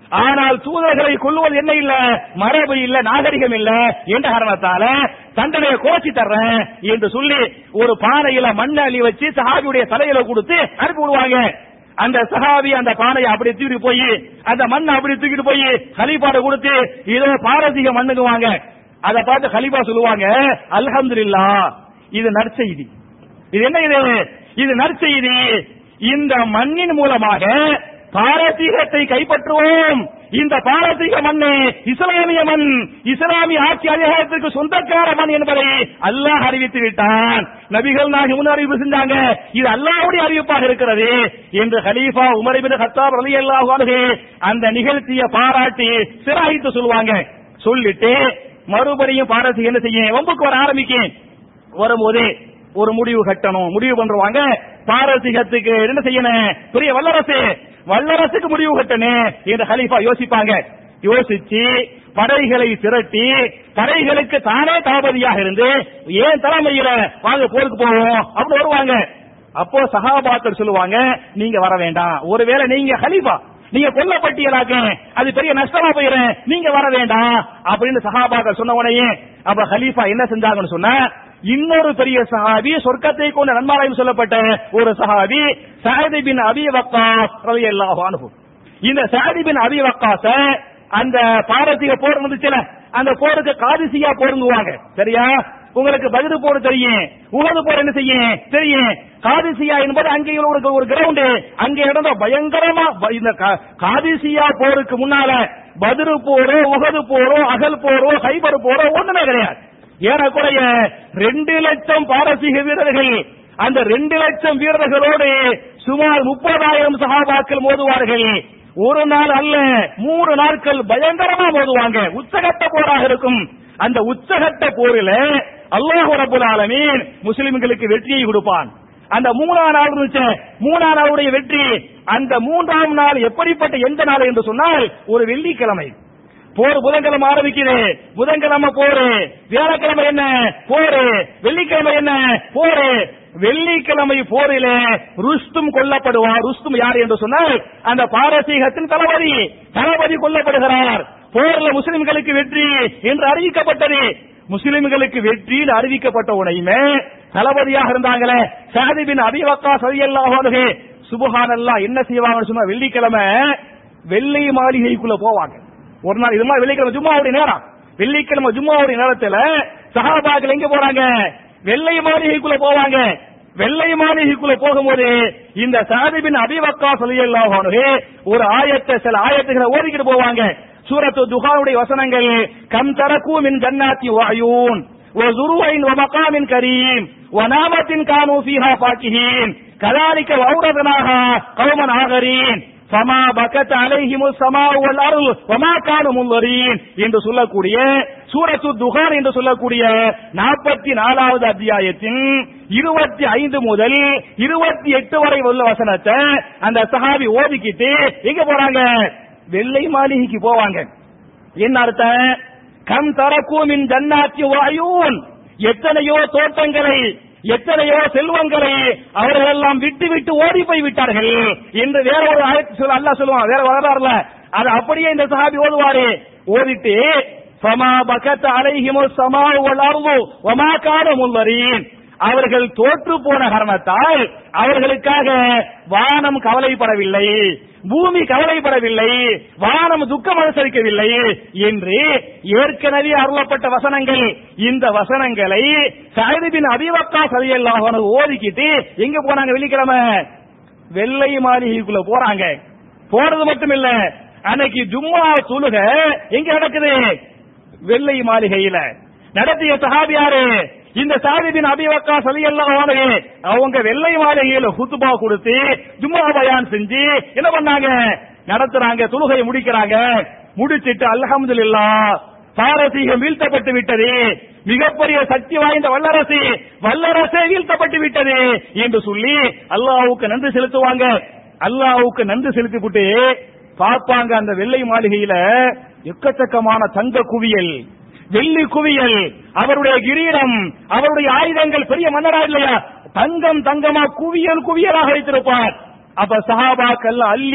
ஆனால் தூதர்களை கொல்லுவது என்ன இல்ல, மரபு இல்ல, நாகரிகம் இல்ல என்ற காரணத்தால தண்டனையை குறைச்சி தர்றேன் என்று சொல்லி ஒரு பானையில மண்ணை அள்ளி வச்சு சஹாபியுடைய தலையில கொடுத்து அனுப்பி விடுவாங்க. அந்த சஹாபி அந்த பானையை அப்படி தூக்கி போய் அந்த மண்ணை அப்படி தூக்கிட்டு போய் கலீஃபாட்ட கொடுத்து இதோ பாரசீக மண்ணுக்குவாங்க. அதை பார்த்து கலீஃபா சொல்லுவாங்க, அல்ஹம்துலில்லாஹ், இது நற்செய்தி. இது என்ன? இது நற்செய்தி. இந்த மண்ணின் மூலமாக பாரசீகத்தை கைப்பற்றுவோம். இந்த பாரசீக மண்ணு இஸ்லாமிய மண், இஸ்லாமிய ஆட்சி அதிகாரத்திற்கு சொந்தக்கார மண் என்பதை அல்லாஹ் அறிவித்து விட்டான். நபிகள் நாயகம் முன்னறிவிப்பு செஞ்சாங்க. இது அல்லாஹ்வுடைய அறிவிப்பாக இருக்கிறது என்று கலீஃபா உமர் இப்னு கத்தாப் ரலியல்லாஹு அன்ஹு அந்த நிகழ்ச்சியை பாராட்டி சிராயித்து சொல்லுவாங்க. சொல்லிட்டு மறுபடியும் பாரசீகம் என்ன செய்ய வம்புக்கு வர ஆரம்பிக்கும். வரும்போது ஒரு முடிவு கட்டணும், முடிவு பண்றாங்க. பாரசீகத்துக்கு என்ன செய்யணும்? பெரிய வல்லரசுக்கு முடிவு கட்டணும் என்று கலீஃபா யோசிப்பாங்க. யோசிச்சு படைகளை திரட்டி படைகளுக்கு தானே தளபதியாக இருந்து ஏன் தலைமையில வாங்க போருக்கு போவோம் அப்படின்னு வருவாங்க. அப்போ சஹாபாக்கள் சொல்லுவாங்க, நீங்க வர வேண்டாம், ஒருவேளை நீங்க கலீஃபா நீங்க கொல்லப்பட்டீங்களாக்க அது பெரிய நஷ்டமா போயிடும், நீங்க வர வேண்டாம் அப்படின்னு சஹாபாக்கள் சொன்ன உடனே அப்ப கலீஃபா என்ன செஞ்சாங்கன்னு சொன்னா, இன்னொரு பெரிய சஹாபி, சொர்க்கத்தை கொண்ட நன்மாராயம் சொல்லப்பட்ட ஒரு சஹாபி சஅத் பின் அபி வக்காஸ் ரலியல்லாஹு அன்ஹு. இந்த சஅத் பின் அபி வக்காஸ அந்த பாரசீக போர் நடந்துச்சுல, அந்த போருக்கு காதிசியா போருங்குவாங்க. சரியா? உங்களுக்கு பத்ர் போர் தெரியும், உஹது போர் என்ன செய்யும் தெரியும். காதிசியா என்பது அங்கே ஒரு கிரவுண்ட், அங்கே நடந்த பயங்கரமா இந்த காதிசியா போருக்கு முன்னால பத்ர் போரோ உஹது போரோ அகல் போரோ ஹைபர் போரோ ஒண்ணுமே கிடையாது. ஏறக்குறைய 2 லட்சம் பாரசீக வீரர்கள், அந்த 2 லட்சம் வீரர்களோடு சுமார் 30,000 சஹாபாக்கள் மோதுவார்கள். ஒரு நாள் அல்ல 3 நாட்கள் பயங்கரமா மோதுவாங்க. உச்சகட்ட போராக இருக்கும். அந்த உச்சகட்ட போரில அல்லாஹ் ரப்பல் ஆலமீன் முஸ்லிம்களுக்கு வெற்றியை கொடுப்பான். அந்த 3ஆம் நாளுடைய வெற்றி, அந்த 3ஆம் நாள் எப்படிப்பட்ட எந்த நாள் என்று சொன்னால் ஒரு வெள்ளிக்கிழமை. போர் புதன்கிழமை ஆரம்பிக்குது, புதன்கிழமை போரு, வியாழக்கிழமை என்ன போரு, வெள்ளிக்கிழமை என்ன போரு. வெள்ளிக்கிழமை போரில ருஸ்தும் கொல்லப்படுவார். ருஸ்தும் யார் என்று சொன்னால் அந்த பாரசீகத்தின் தளபதி கொல்லப்படுகிறார். போர்ல முஸ்லிம்களுக்கு வெற்றி என்று அறிவிக்கப்பட்டது. முஸ்லிம்களுக்கு வெற்றியில் அறிவிக்கப்பட்ட உடனே தளபதியாக இருந்தாங்களே சஅத் பின் அபி வக்காஸ் ரலியல்லாஹு அன்ஹு, சுப்ஹானல்லாஹ், என்ன செய்வாங்கன்னு சொன்னா வெள்ளிக்கிழமை வெள்ளை மாளிகைக்குள்ள போவாங்க. ஒரு நாள் இது மாதிரி வெள்ளிக்கிழமை ஜும்மாவுடைய நேரம், வெள்ளிக்கிழமை ஜும்மாவுடைய நேரத்துல சஹாபாக்கள் எங்க போறாங்க? வெள்ளை மாளிகைக்குள்ள போவாங்க. வெள்ளை மாளிகைக்குள்ள போகும்போது இந்த சஅத் பின் அபி வக்காஸ் ரலியல்லாஹு அன்ஹு ஒரு சில ஆயத்துகளை ஓதிக்கிட்டு போவாங்க. சூரத்து துஹாவுடைய வசனங்கள், கம் தரகு மின் ஜன்னாத்தி வ அயூன் வ ஸுருஇன் வ மகாமின் கரீம் வ நாமத்தின் கானூ ஃபீஹா ஃபாகிஹீன் கதாலிக வ அவ்ரதனாஹா கௌமன் ஆகரீன் ஃபமா பகத் அலைஹிமுஸ் ஸமாஉ வல் அர்து வமா கானூ முன்தரீன் என்று சொல்லக்கூடிய சூரத்து துஹான் என்று சொல்லக்கூடிய 44வது அத்தியாயத்தின் 25 முதல் 28 வரை உள்ள வசனத்தை அந்த சஹாபி ஓதிக்கிட்டு எங்க போறாங்க? வெள்ளை மாளிகைக்கு போவாங்க. என்ன அர்த்தம்? கம் தரகு மின் ஜன்னாத்தி வ அயூன், எத்தனையோ தோட்டங்களை, எத்தனையோ செல்வங்களை அவர்கள் எல்லாம் விட்டு விட்டு ஓடி போய் விட்டார்கள் என்று வேற ஒரு ஆயத்து அல்லாஹ் சொல்லுவான். வேற வரலாறுல அது அப்படியே இந்த சஹாபி ஓதுவாரு. ஓதிட்டு ஃபமா பகத் அலைஹிமுஸ் ஸமாஉ வல் அர்து வமா கானூ முன்தரீன், அவர்கள் தோற்று போன காரணத்தால் அவர்களுக்காக வானம் கவலைப்படவில்லை, பூமி கவலைப்படவில்லை, வானம் துக்கம் அனுசரிக்கவில்லை என்று ஏற்கனவே அருளப்பட்ட வசனங்கள். இந்த வசனங்களை சஅத் பின் அபி வக்காஸ் ரலியல்லாஹு அன்ஹு ஓதிக்கிட்டு எங்க போனாங்க? வெள்ளிக்கிழமை வெள்ளை மாளிகைக்குள்ள போறாங்க. போறது மட்டுமில்ல, அன்னைக்கு ஜும்மா தொழுகை எங்க நடக்குது? வெள்ளை மாளிகையில. நடத்திய சஹாபி யாரு? இந்த சஅத் பின் அபி வக்காஸ் ரலியல்லாஹு அன்ஹு. அவங்க வெள்ளை மாளிகையில குத்பா கொடுத்து ஜும்மா பயான் செஞ்சு என்ன பண்ணாங்க? நடத்துறாங்க, தொழுகையை முடிக்கிறாங்க. முடிச்சிட்டு அல்ஹம்துலில்லாஹ், பாரசீகம் வீழ்த்தப்பட்டு விட்டது, மிகப்பெரிய சக்தி வாய்ந்த வல்லரசே வீழ்த்தப்பட்டு விட்டது என்று சொல்லி அல்லாஹ்வுக்கு நன்றி செலுத்துவாங்க. அல்லாஹ்வுக்கு நன்றி செலுத்திவிட்டு பார்ப்பாங்க, அந்த வெள்ளை மாளிகையில எக்கச்சக்கமான தங்க குவியல், வெள்ளி குவியல், அவருடைய கிரீடம், அவருடைய ஆயுதங்கள். பெரிய மன்னரா இல்லையா? தங்கமா குவியலாக வைத்திருப்பார். அப்ப சஹாபாக்கள் அள்ளி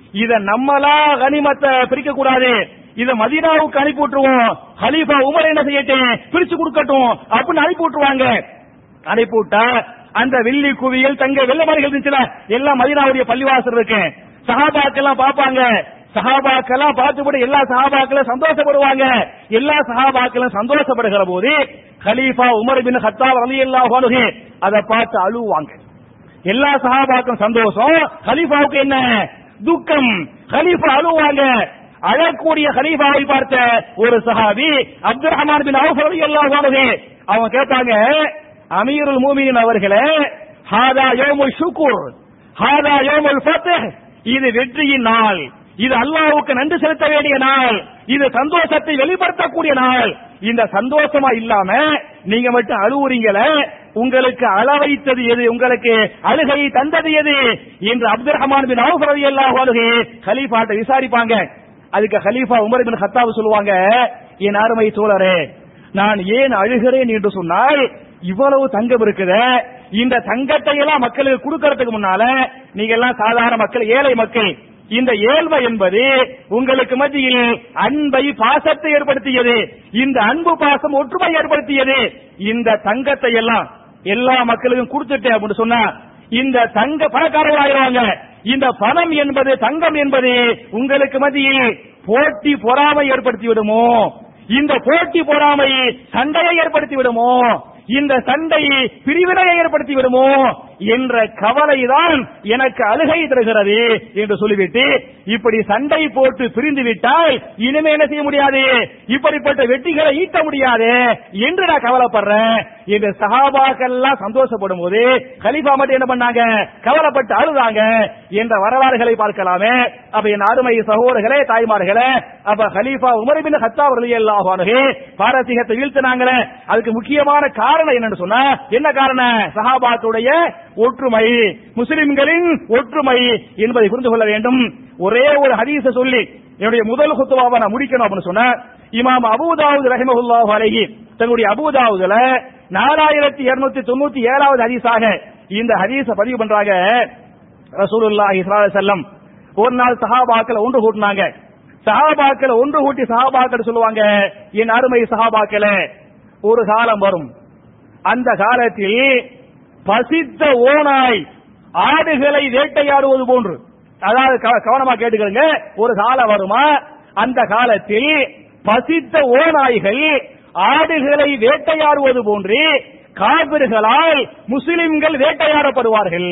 இத நம்மளா கனிமத்தை பிரிக்க கூடாது, இத மதீனாவுக்கு அனுப்பி விட்டுருவோம், ஹலீஃபா உமர் என்ன செய்யட்டும் பிரிச்சு கொடுக்கட்டும் அப்படின்னு அனுப்பி விட்டுருவாங்க. அனுப்பி விட்டா அந்த வெள்ளி குவியல் தங்க வெள்ளமாரிகள் இருந்துச்சுல எல்லாம் மதீனாவுடைய பள்ளிவாசல் இருக்கு. சஹாபாக்கெல்லாம் பாப்பாங்க, சஹாபாக்கெல்லாம் பார்த்துப்பட்டு எல்லா சஹாபாக்களும் சந்தோஷப்படுவாங்க. எல்லா சஹாபாக்களும் சந்தோஷப்படுகிற போது கலீஃபா உமர் பின் கத்தாப் ரலியல்லாஹு அன்ஹு அதை பார்த்து அழுவாங்க. எல்லா சஹாபாக்கும் சந்தோஷம், கலீஃபாவுக்கு என்ன துக்கம், கலீஃபா அழுவாங்க. அழக்கூடிய கலீஃபாவை பார்த்த ஒரு சஹாபி அப்துல் ரஹ்மான் பின் அவுஃப் ரலியல்லாஹு அன்ஹு அவங்க கேட்டாங்க, அமீருல் மூமினீன் அவர்களே, ஹாதா யௌமுல் ஷுக்ர், ஹாதா யௌமுல் ஃபத்ஹ், இது வெற்றியின் நாள், இது அல்லாஹ்வுக்கு நன்றி செலுத்த வேண்டிய நாள், இது சந்தோஷத்தை வெளிப்படுத்தக்கூடிய நாள். இந்த சந்தோஷமா இல்லாம நீங்க மட்டும் அழுவுறீங்களே, உங்களுக்கு அள வைத்தது எது, உங்களுக்கு அழுகை தந்தது எது என்று அப்துல் ரஹ்மான் பின் அவுஃப் ரலியல்லாஹு அன்ஹு கலீஃபாட்ட விசாரிப்பாங்க. அதுக்கு கலீஃபா உமர் பின் கத்தாப் சொல்லுவாங்க, என் அருமை தோழரே, நான் ஏன் அழுகிறேன் என்று சொன்னால், இவ்வளவு தங்கம் இருக்குது, இந்த தங்கத்தை எல்லாம் மக்களுக்கு கொடுக்கறதுக்கு முன்னால நீங்க எல்லாம் சாதாரண மக்கள், ஏழை மக்கள், இந்த ஏழ்மை என்பது உங்களுக்கு மத்தியில் அன்பை பாசத்தை ஏற்படுத்தியது, இந்த அன்பு பாசம் ஒற்றுமை ஏற்படுத்தியது. இந்த தங்கத்தை எல்லாம் எல்லா மக்களுக்கும் கொடுத்துட்டேன் அப்படின்னு சொன்னா இந்த தங்க பணக்காரர்கள் ஆயிடுவாங்க. இந்த பணம் என்பது தங்கம் என்பது உங்களுக்கு மத்தியில் போட்டி பொறாமை ஏற்படுத்தி விடுமோ, இந்த போட்டி பொறாமை சண்டையை ஏற்படுத்தி விடுமோ, இந்த சண்டை பிரிவினையை ஏற்படுத்தி விடுமோ என்ற கவலைதான் எனக்கு அழுகை தருகிறது என்று சொல்லிவிட்டு, இப்படி சண்டை போட்டு பிரிந்து விட்டால் இனிமே என்ன செய்ய முடியாது, இப்படிப்பட்ட வெற்றிகளை ஈட்ட முடியாது என்று நான் கவலைப்படுறேன் என்று சஹாபாக்கள் எல்லாம் சந்தோஷப்படும் போது கலீஃபா மட்டும் என்ன பண்ணாங்க, கவலைப்பட்டு அழுதாங்க என்ற வரலாறுகளை பார்க்கலாமே. அப்ப என் அருமை சகோதரர்களே, தாய்மார்களே, அப்ப கலீஃபா உமர் பின் கத்தாப் ரலியல்லாஹு அன்ஹு பாரசீகத்தை வீழ்த்தினாங்களே, அதுக்கு முக்கியமான காரணம் என்னன்னு சொன்னா, என்ன காரணம், சஹாபாக்களுடைய ஒற்றுமை, முஸ்லிம்களின் ஒற்றுமை என்பதை புரிந்து கொள்ள வேண்டும். ஒரே ஒரு ஹதீஸ சொல்லி என்னுடைய முதல் குத்துவாவை நான் முடிக்கணும் அப்படின்னு சொன்ன, இமாம் அபூதாவுத் ரஹிமஹுல்லாஹு அலைஹி தன்னுடைய அபூதாவுதுல 4297வது ஹதீஸாக இந்த ஹதீஸ பதிவு பண்றாங்க. ரசூலுல்லாஹி ஸல்லல்லாஹு அலைஹி வஸல்லம் ஒரு நாள் சஹாபாக்களை ஒன்று கூட்டினாங்க. சஹாபாக்களை ஒன்று கூட்டி சஹாபாக்கள் சொல்லுவாங்க, என் அருமை சஹாபாக்களே, ஒரு காலம் வரும், அந்த காலத்தில் பசித்த ஓநாய் ஆடுகளை வேட்டையாடுவது போன்று, அதாவது கவனமா கேட்டுக்கிறங்க, ஒரு காலம் வருமா, அந்த காலத்தில் பசித்த ஓநாய்கள் ஆடுகளை வேட்டையாடுவது போன்று காபிர்களால் முஸ்லிம்கள் வேட்டையாடப்படுவார்கள்.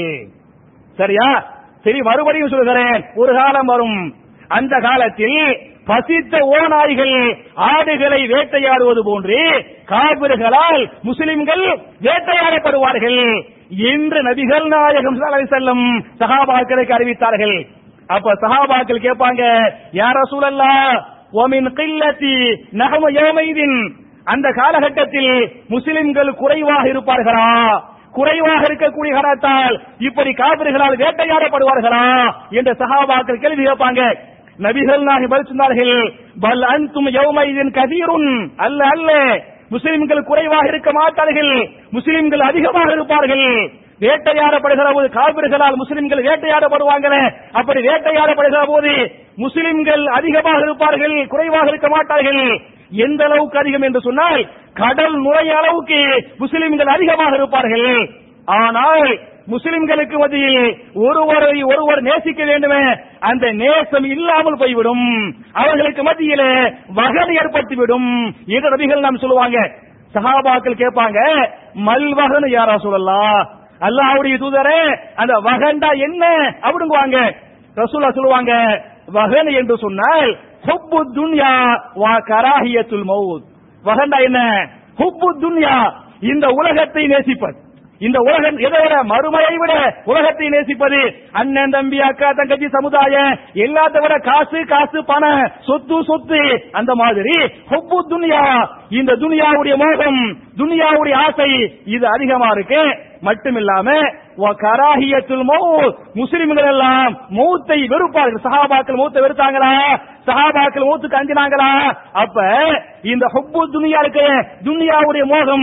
சரியா? சரி, மறுபடியும் சொல்கிறேன், ஒரு காலம் வரும், அந்த காலத்தில் பசித்த ஓநாய்கள் ஆடுகளை வேட்டையாடுவது போன்று காபிர்களால் முஸ்லிம்கள் வேட்டையாடப்படுவார்கள் என்று நபிகள் நாயகம் ஸல்லல்லாஹு அலைஹி வஸல்லம் சஹாபாக்களுக்கு அறிவித்தார்கள். அப்ப சஹாபாக்கள் கேட்பாங்க, யா ரசூலல்லாஹ் வ மின் கில்லத்தி நஹமு யௌமைதின், அந்த காலகட்டத்தில் முஸ்லிம்கள் குறைவாக இருப்பார்களா, குறைவாக இருக்கக்கூடிய காரணத்தால் இப்படி காபிர்களால் வேட்டையாடப்படுவார்களா என்று சஹாபாக்கள் கேள்வி கேட்பாங்க. நபிகள் நாயகம் பதில் சொன்னார்கள், பல் அன்தும் யௌமைதின் கதீருன், அல்ல அல்ல, முஸ்லிம்கள் குறைவாக இருக்க மாட்டார்கள், முஸ்லிம்கள் அதிகமாக இருப்பார்கள். வேட்டையாடப்படுகிற போது காபிர்களால் முஸ்லிம்கள் வேட்டையாடப்படுவாங்க, அப்படி வேட்டையாடப்படுகிற போது முஸ்லிம்கள் அதிகமாக இருப்பார்கள், குறைவாக இருக்க மாட்டார்கள். எந்த அளவுக்கு அதிகம் என்று சொன்னால், கடல் நுழைய அளவுக்கு முஸ்லிம்கள் அதிகமாக இருப்பார்கள். ஆனால் முஸ்லிம்களுக்கு மத்தியில் ஒருவரை ஒருவர் நேசிக்க வேண்டுமே, அந்த நேசம் இல்லாமல் போய்விடும், அவர்களுக்கு மத்தியிலே வகை ஏற்பட்டுவிடும் என்று நபிகள் நாம் சொல்லுவாங்க. சஹாபாக்கள் கேட்பாங்க, மல்வகன் யா ரசூலல்லாஹ், அல்லாஹ்வுடைய தூதரே, அந்த வகண்டா என்ன அப்படிங்குவாங்க. ரசூலுல்லாஹ் சொல்லுவாங்க, வகன் என்று சொன்னால் ஹுப்பு துன்யா வா கராஹியத்துல் மௌத். வகண்டா என்ன? ஹுப்பு துன்யா, இந்த உலகத்தை நேசிப்பது, இந்த உலகம் எதை விட, மறுமையை விட உலகத்தை நேசிப்பது. அண்ணன் தம்பி அக்கா தங்கச்சி சமுதாயம் எல்லாத்த விட காசு காசு பணம் சொத்து சொத்து, அந்த மாதிரி ஹுப்பு துன்யா, இந்த துனியாவுடைய மோகம், துனியாவுடைய ஆசை இது அதிகமா இருக்கு. மட்டுமில்லாம கராஹியத்துல் மௌத், முஸ்லிம்கள் எல்லாம் மௌத்தை வெறுப்பார்கள். சஹாபாக்கள் மௌத்தை வெறுத்தாங்களா? சஹாபாக்கள் மௌத்துக்கு அஞ்சினாங்களா? அப்ப இந்த ஹுப்பு துனியா இருக்கு, துனியாவுடைய மோகம்,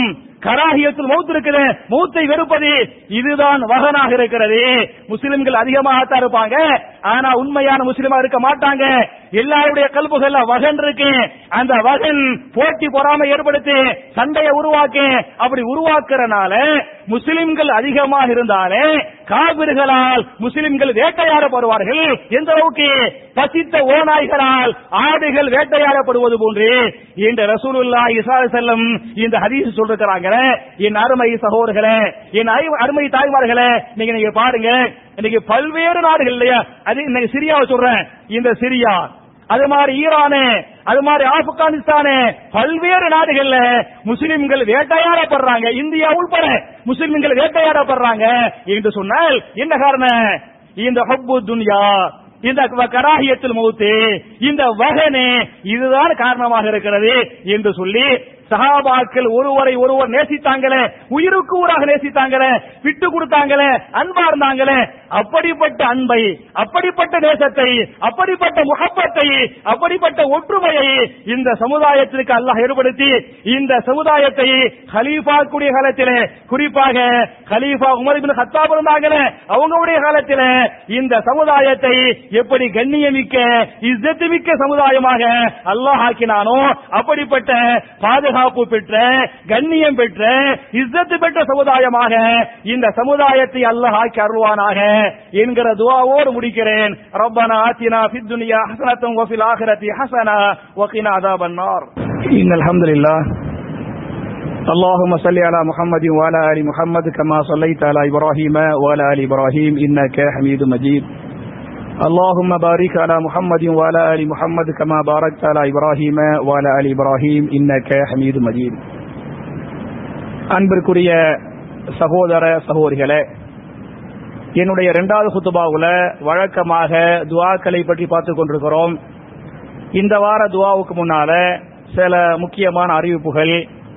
கராஹியத்துல் மௌத் இருக்குது, மௌத்தை வெறுப்பது, இதுதான் வகனாக இருக்கிறது. முஸ்லிம்கள் அதிகமாகத்தான் இருப்பாங்க, ஆனா உண்மையான முஸ்லிமா இருக்க மாட்டாங்க. எல்லாருடைய கல்புகள்ல வகன் இருக்கு. அந்த வகன் போட்டி பொறாமை ஏற்படுத்தி சண்டையை உருவாக்கி, அப்படி உருவாக்குறனால முஸ்லிம்கள் அதிகமாக இருந்தாலே காபிர்களால் முஸ்லிம்கள் வேட்டையாடப்படுவார்கள். எந்த அளவுக்கு? பசித்த ஓநாய்களால் ஆடுகள் வேட்டையாடப்படுவது போன்று இந்த ரசூலுல்லாஹி ஸல்லல்லாஹு அலைஹி வஸல்லம் இந்த ஹதீஸ் சொல்றாங்க. என் அருமை சகோதரர்களே, என் அருமை தாய்மார்களே, நீங்க பாருங்க, இன்னைக்கு பல்வேறு நாடுகள் இல்லையா, அது இன்னைக்கு சிரியாவை சொல்றேன், இந்த சிரியா, அது மாதிரி ஈரானு, அது மாதிரி ஆப்கானிஸ்தானு, பல்வேறு நாடுகள்ல முஸ்லிம்கள் வேட்டையாடப்படுறாங்க. இந்தியா உள்பட முஸ்லிம்கள் வேட்டையாடப்படுறாங்க என்று சொன்னால் என்ன காரணம்? இந்த ஹப்பு துன்யா, இந்த கராஹியத்துல் மௌத், இந்த வகனே, இதுதான் காரணமாக இருக்கிறது என்று சொல்லி சஹாபாக்கள் ஒருவரை ஒருவர் நேசித்தாங்களே, உயிருக்கு ஊராக நேசித்தாங்களே, விட்டு கொடுத்தாங்களே, அன்பா இருந்தாங்களே, அப்படிப்பட்ட அன்பை, அப்படிப்பட்ட நேசத்தை, அப்படிப்பட்ட முஹப்பத்தை, அப்படிப்பட்ட ஒற்றுமையை இந்த சமுதாயத்திற்கு அல்லாஹ் ஏற்படுத்தி இந்த சமுதாயத்தை கலீஃபாக்குடைய காலத்திலே, குறிப்பாக கலீஃபா உமர் இப்னு கத்தாப் இருந்தாங்களே, அவங்களுடைய காலத்திலே இந்த சமுதாயத்தை எப்படி கண்ணியமிக்க இஸ்ஸத் மிக்க சமுதாயமாக அல்லாஹ் ஆக்கினானோ, அப்படிப்பட்ட பாதுகாப்பு பெற்ற, கண்ணியம் பெற்ற, இஸ்ஸத் பெற்ற சமுதாயமாக இந்த சமுதாயத்தை அல்லாஹ் ஆக்கி அருள்வானாக என்கிற துஆவோடு முடிக்கிறேன். ரப்பனா ஆத்தினா ஃபித் துன்யா ஹஸனத்தன் வ ஃபில் ஆখিরাতি ஹஸனா வ கினா அஸாபன் நார். இன்னல் ஹம்துலில்லாஹ். اللهم صل على محمد وعلى ال محمد كما صليت على ابراهيم وعلى ال ابراهيم انك حميد مجيد. اللهم بارك على محمد وعلى ال محمد كما باركت على ابراهيم وعلى ال ابراهيم انك حميد مجيد. அன்பிற்குரிய சகோதர சகோதரிகளே, என்னுடைய இரண்டாவது குத்துபாவுல வழக்கமாக துஆக்களை பற்றி பார்த்துக் கொண்டிருக்கிறோம். இந்த வார துஆவுக்கு முன்னால சில முக்கியமான அறிவிப்புகள்.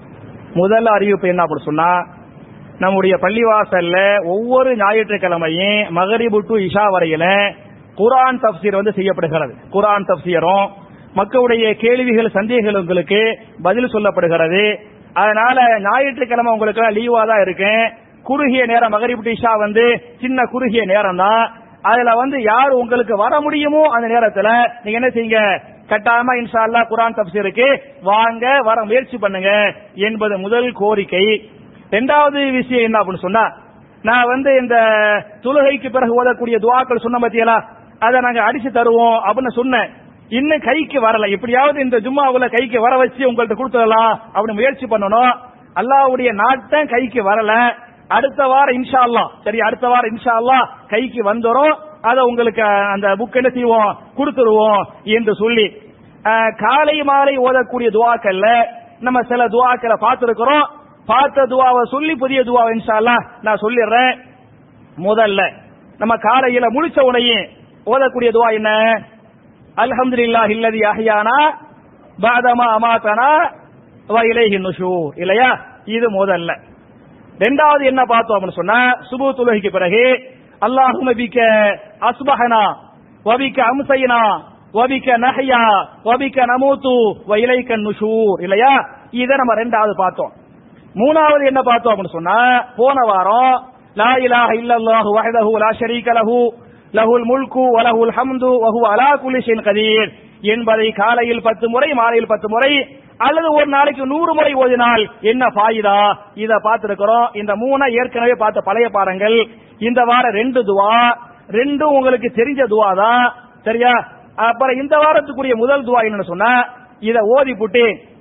முதல் அறிவிப்பு என்ன அப்படி சொன்னா, நம்முடைய பள்ளிவாசல்ல ஒவ்வொரு ஞாயிற்றுக்கிழமையும் மகரிபு டு இஷா வரையில குர்ஆன் தஃப்சீர் செய்யப்படுகிறது. குர்ஆன் தஃப்சீரும் மக்களுடைய கேள்விகள் சந்தேகங்களுக்கு பதில் சொல்லப்படுகிறது. அதனால ஞாயிற்றுக்கிழமை உங்களுக்கு லீவா தான் இருக்கு. குறுகிய நேரம் மகரிப் டு இஷா சின்ன குறுகிய நேரம் தான். அதுல யார் உங்களுக்கு வர முடியுமோ அந்த நேரத்துல நீங்க என்ன செய்யுங்க, கட்டாயமா இன்ஷா அல்லாஹ் குர்ஆன் தஃப்சீருக்கு வாங்க, வர முயற்சி பண்ணுங்க என்பது முதல் கோரிக்கை. இரண்டாவது விஷயம் என்ன அப்படின்னு சொன்னா, நான் இந்த தொழுகைக்கு பிறகு ஓதக்கூடிய துஆக்கள் சொன்ன பத்தியலா, அதை நாங்க அடிச்சு தருவோம் அப்படின்னு சொன்னேன். இன்னும் கைக்கு வரல. எப்படியாவது இந்த ஜும்மாவுல கைக்கு வர வச்சு உங்கள்ட்ட கொடுத்துடலாம் அப்படின்னு முயற்சி பண்ணணும். அல்லாஹ்வுடைய நாட்டம் கைக்கு வரல. அடுத்த வாரம் இன்ஷா அல்லாஹ், சரி, அடுத்த வாரம் இன்ஷா அல்லாஹ் கைக்கு வந்துரும். அதை உங்களுக்கு அந்த புக் என்ன செய்வோம், கொடுத்துருவோம் என்று சொல்லி காலை மாலை ஓதக்கூடிய துஆக்கள்ல நம்ம சில துஆக்களை பார்த்திருக்கிறோம். பார்த்த துஆவை சொல்லி புதிய துஆவை இன்ஷா அல்லாஹ் நான் சொல்லிடுறேன். முதல்ல நம்ம காலையில முழிச்ச உடனே ஓதக்கூடிய துஆ என்ன? அல்ஹம்துலில்லாஹி அல்லதி அஹ்யானா பஅதமா அமாதனா வ இலைஹி நுஷூர், இல்லையா? இது முதல்ல. இரண்டாவது என்ன பார்த்தோம் அப்படின்னு சொன்னா, சுபூ தொழுகைக்கு பிறகு அல்லாஹும்ம பிக அஸ்பஹனா வ பிக அம்சைனா வ பிக நஹ்யா வ பிக நமூது வ இலைக நுஷூர், இல்லையா? இத நம்ம இரண்டாவது பார்த்தோம். மூணாவது என்ன பார்த்தோம் அப்படின்னு சொன்னா, போன வாரம் லா இலாஹ இல்லல்லாஹு வஹ்தஹு லா ஷரீக லஹு லஹுல் முல்கு வ லஹுல் ஹம்து வ ஹுவ அலா குல்லி ஷைஇன் கதீர் என்பதை காலையில் 10 முறை, மாலையில் 10 முறை அல்லது ஒரு நாளைக்கு 100 முறை ஓதினால் என்ன ஃபாயிதா, இத பார்த்திருக்கிறோம். இந்த மூணை ஏற்கனவே பார்த்த பழைய பாடங்கள். இந்த வார 2 துஆ, ரெண்டும் உங்களுக்கு தெரிஞ்ச துஆ தான், சரியா? அப்புறம் இந்த வாரத்துக்குரிய முதல் துஆ என்னன்னு சொன்னா, இத ஓதி புட்டு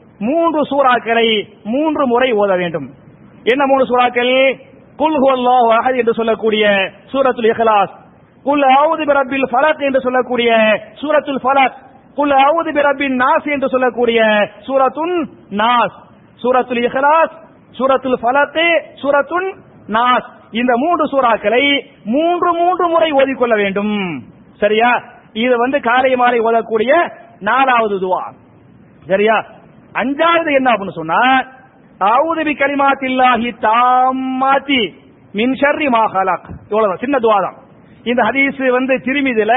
3 சூறாக்களை 3 முறை ஓத வேண்டும். என்ன 3 சூறாக்கள்? குல் ஹுவல்லாஹு அஹத் என்று சொல்லக்கூடிய சூரத்துல் இக்லாஸ், குல் அஊது பிரப்பில் ஃபலக் என்று சொல்லக்கூடிய சூரத்துல் ஃபலக், குல் அஊது பிரப்பின் நாஸ் என்று சொல்லக்கூடிய சூரத்துன் நாஸ், சூரத்துல் இக்லாஸ், சூரத்துல் ஃபலக், சூரத்துன் நாஸ். இந்த 3 சூறாக்களை 3 முறை ஓதிக்கொள்ள வேண்டும், சரியா? இது காலை மாலை ஓதக்கூடிய 4வது துஆ, சரியா? 5வது என்ன அப்படின்னு சொன்னா, அஊது பி கலிமாத்தில்லாஹி தாம்மாத்தி மின் ஷர்ரி மா ஹலக். இவ்வளவு சின்ன துஆ தான். இந்த ஹதீஸ் திர்மிதில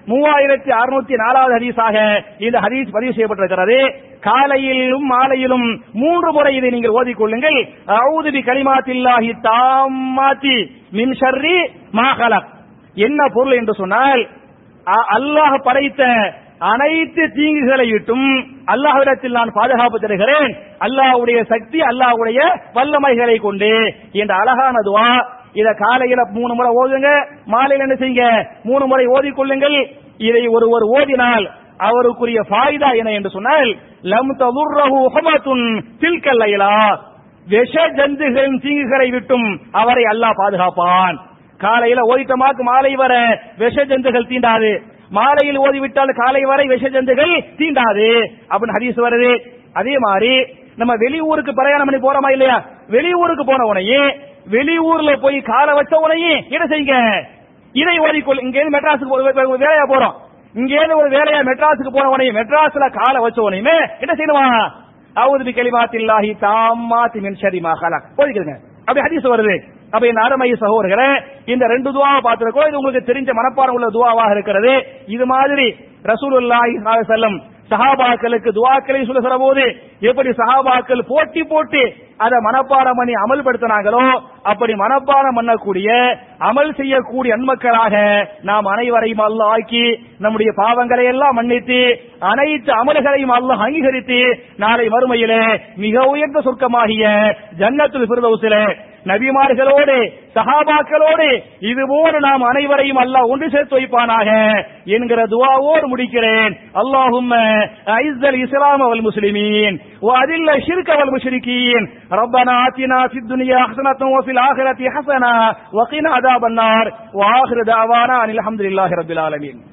3604வது ஹதீஸாக இந்த ஹதீஸ் பதிவு செய்யப்பட்டிருக்கிறது. காலையிலும் மாலையிலும் 3 முறை இதை நீங்கள் ஓதிக்கொள்ளுங்கள். அஊது பி கலிமாத்தில்லாஹி தாம்மாத்தி மின் ஷர்ரி மா கலக். என்ன பொருள் என்று சொன்னால், அல்லாஹ் படைத்த அனைத்து தீங்குகளை விட்டும் அல்லாஹ்விடத்தில் நான் பாதுகாப்பு தருகிறேன், அல்லாஹ்வுடைய சக்தி அல்லாஹ்வுடைய வல்லமைகளை கொண்டு என்ற அழகான துஆ. இத காலையில 3 முறை ஓதுங்க, மாலையில என்ன செய்யுங்க 3 முறை ஓதிக்கொள்ளுங்கள். இதை ஒருவர் ஓதினால் அவருக்குரிய ஃபாயிதா என்ன என்று சொன்னால், லம் ததுர்ரஹு ஹுமத்துன் தில்கல் லைலா, விஷ ஜந்துகளின் தீங்குகளை விட்டும் அவரை அல்லாஹ் பாதுகாப்பான். காலையில ஓதிட்டமாக்கு மாலை வர விஷ ஜந்துகள் தீண்டாது, மாலையில் ஓதிவிட்டால் காலை வரை விஷ ஜந்துகள் தீண்டாது அப்படின்னு ஹதீஸ் வருது. அதே மாதிரி நம்ம வெளியூருக்கு பிரயாணம் பண்ணி போறோமா இல்லையா, வெளியூருக்கு போன உடனே வெளியூர்ல போய் காலை வச்ச உடனே என்ன செய்யுங்க, இதை ஓதிக்கொள். இங்க இருந்து மெட்ராஸுக்கு வேலையா போறோம், இங்க இருந்து ஒரு வேலையா மெட்ராஸுக்கு போன உடனே மெட்ராஸ்ல காலை வச்ச உடனே என்ன செய்யணுமா, அஊது பி கலிமாத்தில்லாஹி தாம்மாத்தி மின் ஷர்ரி மா கலக் ஓதிக்கிறங்க. அப்படி ஹதீஸ் வருது. அப்ப இந்த அருமை சகோதரர்களே, இந்த 2 துஆவை பார்த்திருக்கோம். இது உங்களுக்கு தெரிஞ்ச மனப்பாடம் உள்ள துஆவாக இருக்கிறது. இது மாதிரி ரசூலுல்லாஹி ஸல்லல்லாஹு அலைஹி வஸல்லம் சஹாபாக்களுக்கு துஆக்களை சொல்லுகிற போது எப்படி சஹாபாக்கள் போட்டி போட்டு அதை மனப்பாடம் பண்ணி அமல்படுத்தினாங்களோ, அப்படி மனப்பாடம் பண்ணக்கூடிய அமல் செய்யக்கூடிய நன்மக்களாக நாம் அனைவரையும் அல்லாஹ் ஆக்கி நம்முடைய பாவங்களை எல்லாம் மன்னித்து அனைத்து அமல்களையும் அல்லாஹ் அங்கீகரித்து நாளை மறுமையிலே மிக உயர்ந்த சொர்க்கமாகிய ஜன்னத்துல் ஃபிர்தௌஸிலே நபிமார்களோடு சஹாபாக்களோடு இதுபோல நாம் அனைவரையும் அல்லாஹ் ஒன்று சேர்த்து வைப்பானாக என்கிற துஆவோடு முடிக்கிறேன். அல்லாஹும்ம அஇஸ்ஸல் இஸ்லாம வல் முஸ்லிமீன் வ அதில்ல ஷிர்க வல் முஷ்ரிகீன். ரப்பனா ஆத்தினா ஃபித் துன்யா ஹஸனத்தன் வ ஃபில் ஆখিরাতি ஹஸனா வ கினா அஸாபன் நார். வ ஆகிரு தஅவானா அனில் ஹம்துலில்லாஹி ரப்பில் ஆலமீன்.